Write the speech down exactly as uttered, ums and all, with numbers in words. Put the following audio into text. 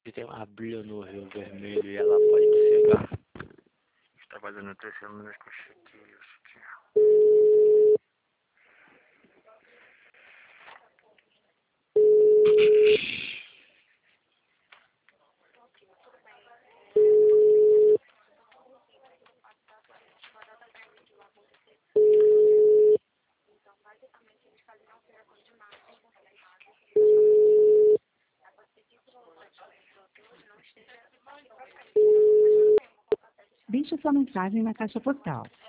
que tem uma brilha no Rio Vermelho e ela pode te cegar. Está fazendo três semanas que eu cheguei, eu cheguei. Deixe sua mensagem na caixa postal.